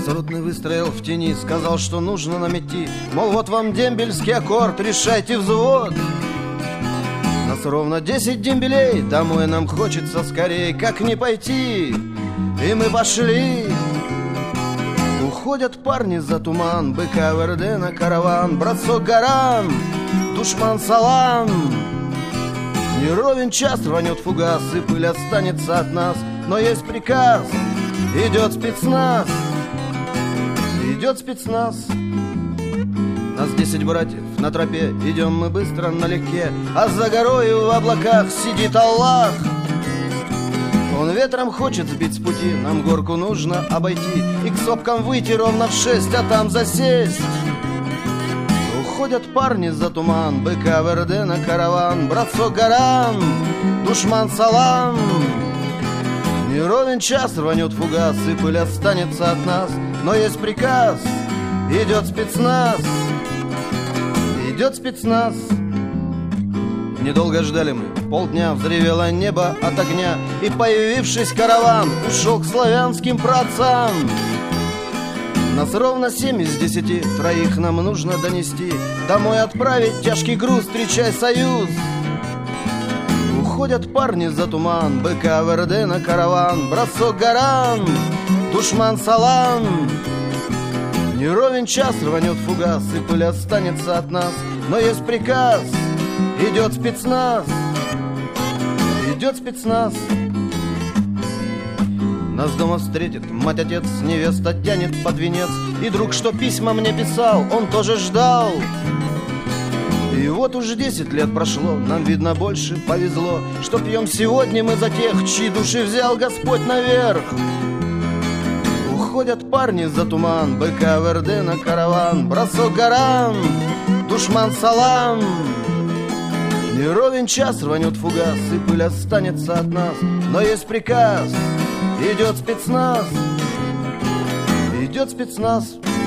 Нас ротный выстроил в тени, сказал, что нужно нам идти. Мол, вот вам дембельский аккорд, решайте взвод. Нас ровно 10 дембелей, домой нам хочется скорей, как не пойти. И мы пошли. Уходят парни за туман, быка ВРД на караван, бросок горам, душман салам. Не ровен час рванет фугас, и пыль останется от нас. Но есть приказ, идет спецназ. Идет спецназ. Нас 10 братьев на тропе, идем мы быстро налегке, а за горою в облаках сидит Аллах. Он ветром хочет сбить с пути, нам горку нужно обойти и к сопкам выйти ровно в 6, а там засесть. Уходят парни за туман, быка ВРД на караван, бросок горам, душман салам. Не ровен час рванет фугас, и пыль останется от нас. Но есть приказ, идет спецназ. Идет спецназ. Недолго ждали мы, полдня, взревело небо от огня, и, появившись караван, ушел к славянским праотцам. Нас ровно 7 из 10, троих нам нужно донести, домой отправить тяжкий груз, встречай союз. Уходят парни за туман, быка ВРД на караван, бросок горам, душман салам. Не ровен час рванет фугас, и пыль останется от нас. Но есть приказ, идет спецназ. Идет спецназ. Нас дома встретит мать-отец, невеста тянет под венец. И друг, что письма мне писал, он тоже ждал. И вот уж 10 лет прошло, нам, видно, больше повезло, что пьем сегодня мы за тех, чьи души взял Господь наверх. Уходят парни за туман, быка ВРД на караван, бросок горам, душман салам. Не ровен час рванет фугас, и пыль останется от нас. Но есть приказ, идет спецназ. Идет спецназ.